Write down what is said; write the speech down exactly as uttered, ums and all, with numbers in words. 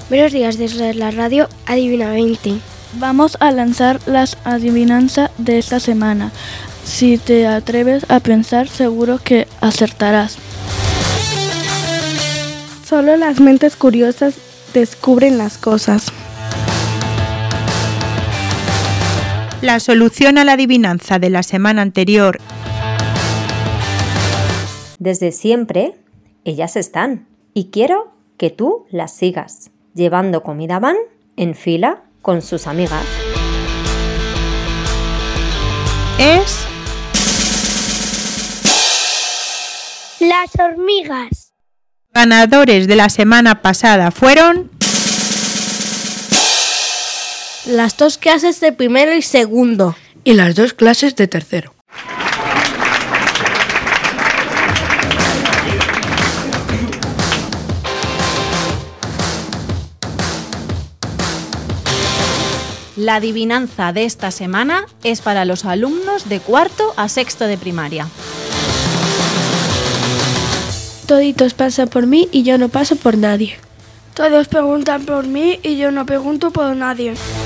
Buenos días desde la radio Adivina veinte. Vamos a lanzar las adivinanzas de esta semana. Si te atreves a pensar, seguro que acertarás. Solo las mentes curiosas descubren las cosas. La solución a la adivinanza de la semana anterior. Desde siempre, ellas están y quiero que tú las sigas. Llevando comida van en fila con sus amigas. Es... Las hormigas. Ganadores de la semana pasada fueron... Las dos clases de primero y segundo. Y las dos clases de tercero. La adivinanza de esta semana es para los alumnos de cuarto a sexto de primaria. Toditos pasan por mí y yo no paso por nadie. Todos preguntan por mí y yo no pregunto por nadie.